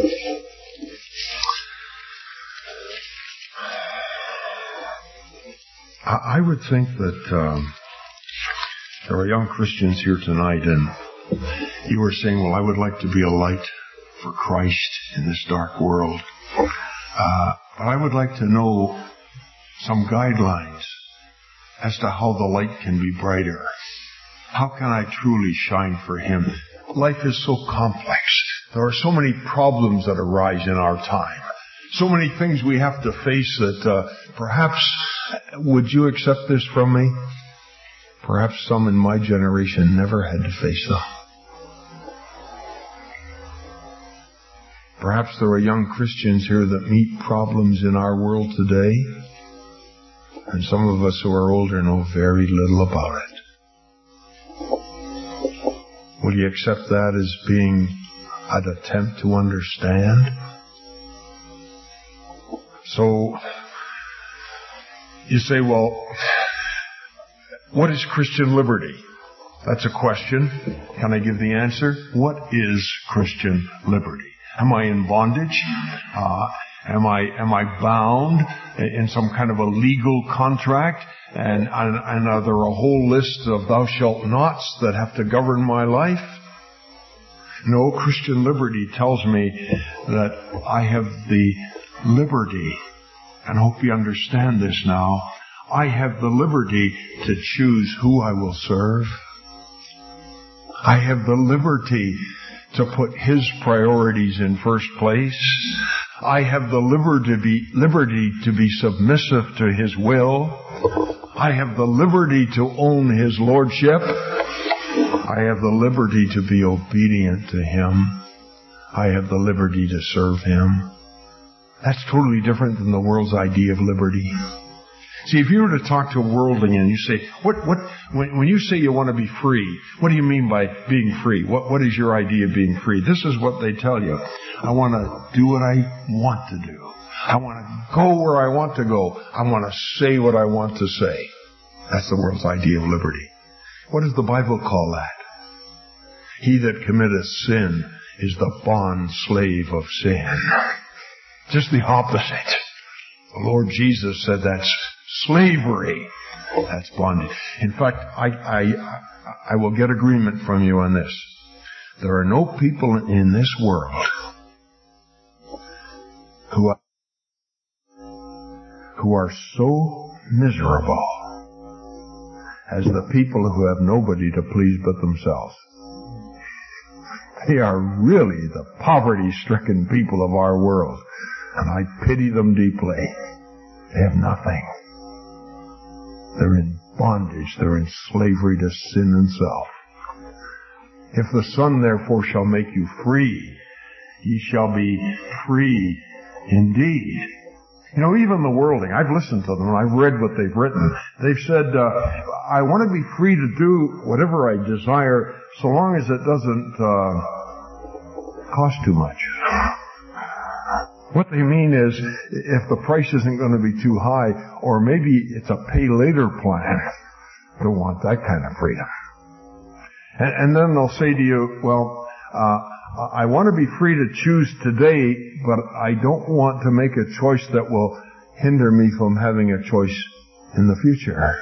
I would think that um, there are young Christians here tonight, and you are saying, well, I would like to be a light for Christ in this dark world. Uh, but I would like to know some guidelines as to how the light can be brighter. How can I truly shine for Him? Life is so complex. There are so many problems that arise in our time. So many things we have to face that uh, perhaps, would you accept this from me? Perhaps some in my generation never had to face them. Perhaps there are young Christians here that meet problems in our world today, and some of us who are older know very little about it. Will you accept that as being an attempt to understand? So, you say, well, what is Christian liberty? That's a question. Can I give the answer? What is Christian liberty? Am I in bondage? Uh, am I am I bound in some kind of a legal contract? And, and, and are there a whole list of thou shalt nots that have to govern my life? No, Christian liberty tells me that I have the liberty, and I hope you understand this now, I have the liberty to choose who I will serve. I have the liberty to put His priorities in first place. I have the liberty to be, liberty to be submissive to His will. I have the liberty to own His lordship. I have the liberty to be obedient to Him. I have the liberty to serve Him. That's totally different than the world's idea of liberty. See, if you were to talk to a worldling and you say, what, what, when, when you say you want to be free, what do you mean by being free? What, what is your idea of being free? This is what they tell you. I want to do what I want to do. I want to go where I want to go. I want to say what I want to say. That's the world's idea of liberty. What does the Bible call that? He that committeth sin is the bond slave of sin. Just the opposite. The Lord Jesus said that's slavery. That's bondage. In fact, I, I, I will get agreement from you on this. There are no people in this world who are, who are so miserable as the people who have nobody to please but themselves. They are really the poverty-stricken people of our world, and I pity them deeply. They have nothing. They're in bondage. They're in slavery to sin and self. If the Son therefore shall make you free, ye shall be free indeed. You know, even the worldling, I've listened to them, and I've read what they've written. They've said, uh, I want to be free to do whatever I desire, so long as it doesn't uh, cost too much. What they mean is, if the price isn't going to be too high, or maybe it's a pay-later plan, don't want that kind of freedom. And, and then they'll say to you, well, uh, I want to be free to choose today, but I don't want to make a choice that will hinder me from having a choice in the future.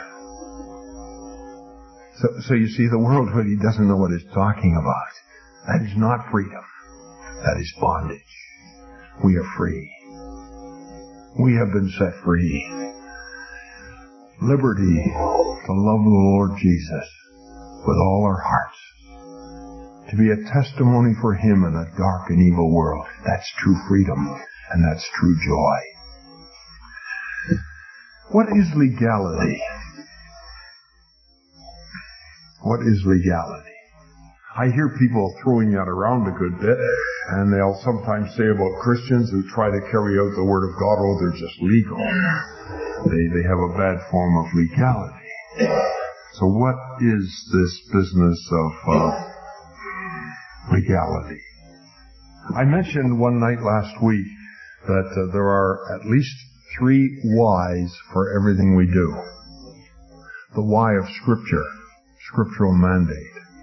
So, so you see, the world really doesn't know what it's talking about. That is not freedom. That is bondage. We are free. We have been set free. Liberty to love the Lord Jesus with all our hearts. To be a testimony for Him in a dark and evil world. That's true freedom, and that's true joy. What is legality? What is legality? I hear people throwing that around a good bit, and they'll sometimes say about Christians who try to carry out the Word of God, oh, they're just legal. They, they have a bad form of legality. So what is this business of uh, legality? I mentioned one night last week that uh, there are at least three whys for everything we do. The why of Scripture, scriptural mandate.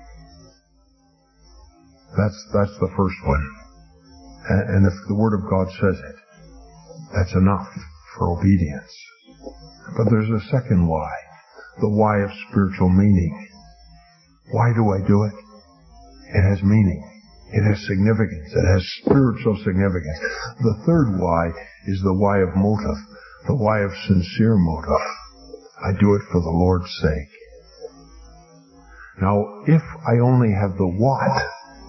That's, that's the first one. And, and if the Word of God says it, that's enough for obedience. But there's a second why. The why of spiritual meaning. Why do I do it? It has meaning. It has significance. It has spiritual significance. The third why is the why of motive. The why of sincere motive. I do it for the Lord's sake. Now, if I only have the what,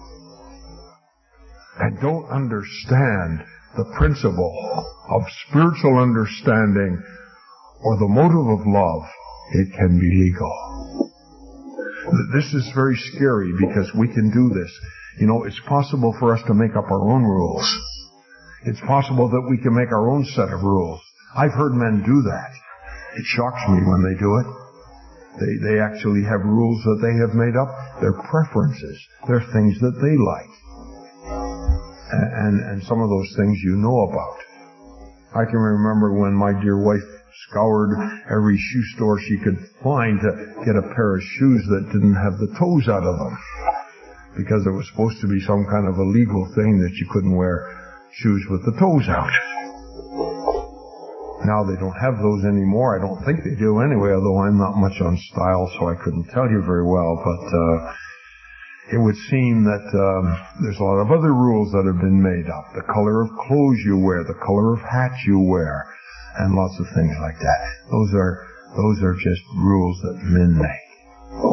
and don't understand the principle of spiritual understanding or the motive of love, it can be legal. This is very scary because we can do this. You know, it's possible for us to make up our own rules. It's possible that we can make our own set of rules. I've heard men do that. It shocks me when they do it. They, they actually have rules that they have made up. They're preferences. They're things that they like. And, and some of those things you know about. I can remember when my dear wife scoured every shoe store she could find to get a pair of shoes that didn't have the toes out of them. Because it was supposed to be some kind of a legal thing that you couldn't wear shoes with the toes out. Now they don't have those anymore. I don't think they do anyway, although I'm not much on style, so I couldn't tell you very well. But uh it would seem that um, there's a lot of other rules that have been made up. The color of clothes you wear, the color of hats you wear, and lots of things like that. Those are those are just rules that men make.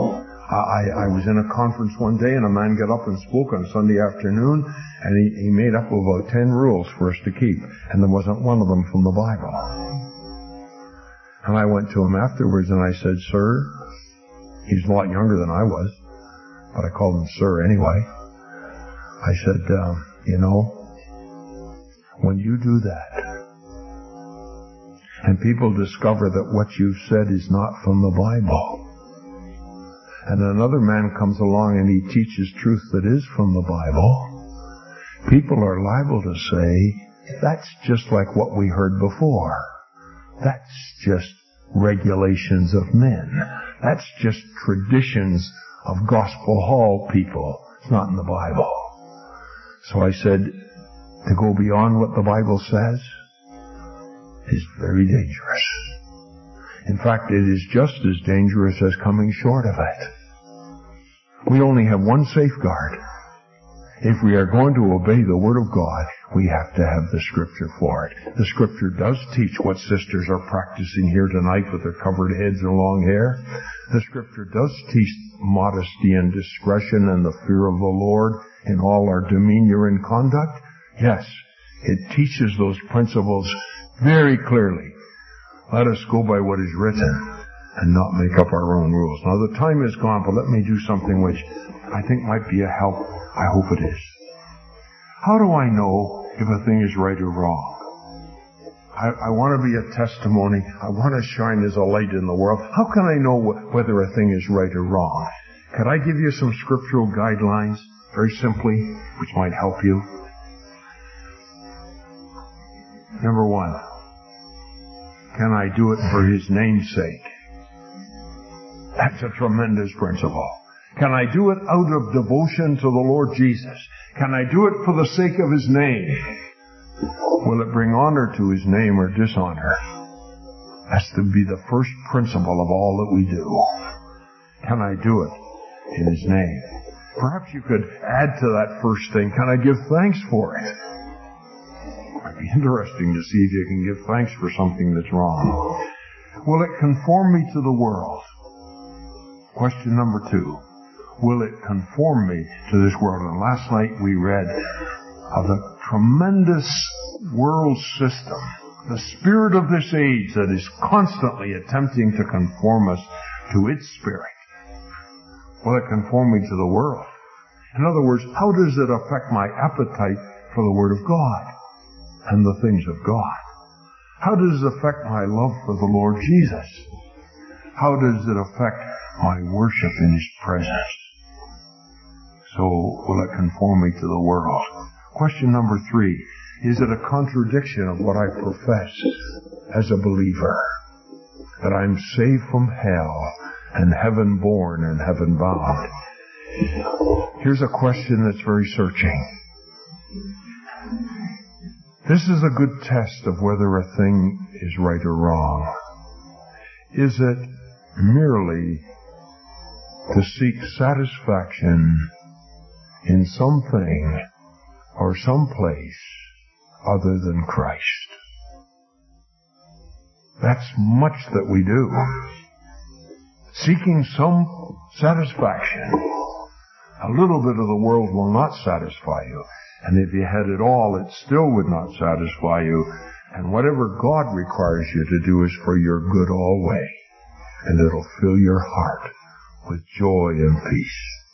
I, I was in a conference one day, and a man got up and spoke on Sunday afternoon, and he, he made up about ten rules for us to keep, and there wasn't one of them from the Bible. And I went to him afterwards, and I said, "Sir," he's a lot younger than I was, but I called him sir anyway. I said, um, you know, when you do that, and people discover that what you've said is not from the Bible, and another man comes along and he teaches truth that is from the Bible, people are liable to say, that's just like what we heard before. That's just regulations of men. That's just traditions of gospel hall people. It's not in the Bible. So I said, to go beyond what the Bible says is very dangerous. In fact, it is just as dangerous as coming short of it. We only have one safeguard. If we are going to obey the Word of God, we have to have the Scripture for it. The Scripture does teach what sisters are practicing here tonight with their covered heads and long hair. The Scripture does teach modesty and discretion and the fear of the Lord in all our demeanor and conduct. Yes, it teaches those principles very clearly. Let us go by what is written and not make up our own rules. Now, the time is gone, but let me do something which I think might be a help. I hope it is. How do I know if a thing is right or wrong? I, I want to be a testimony. I want to shine as a light in the world. How can I know wh- whether a thing is right or wrong? Could I give you some scriptural guidelines, very simply, which might help you? Number one, can I do it for His name's sake? That's a tremendous principle. Can I do it out of devotion to the Lord Jesus? Can I do it for the sake of His name? Will it bring honor to His name or dishonor? That's to be the first principle of all that we do. Can I do it in His name? Perhaps you could add to that first thing, can I give thanks for it? It might be interesting to see if you can give thanks for something that's wrong. Will it conform me to the world? Question number two. Will it conform me to this world? And last night we read of the tremendous world system, the spirit of this age that is constantly attempting to conform us to its spirit. Will it conform me to the world? In other words, how does it affect my appetite for the Word of God and the things of God? How does it affect my love for the Lord Jesus? How does it affect my worship in His presence? So, will it conform me to the world? Question number three. Is it a contradiction of what I profess as a believer? That I'm saved from hell and heaven born and heaven bound. Here's a question that's very searching. This is a good test of whether a thing is right or wrong. Is it merely to seek satisfaction in something or some place other than Christ? That's much that we do. Seeking some satisfaction. A little bit of the world will not satisfy you. And if you had it all, it still would not satisfy you. And whatever God requires you to do is for your good always. And it'll fill your heart with joy and peace.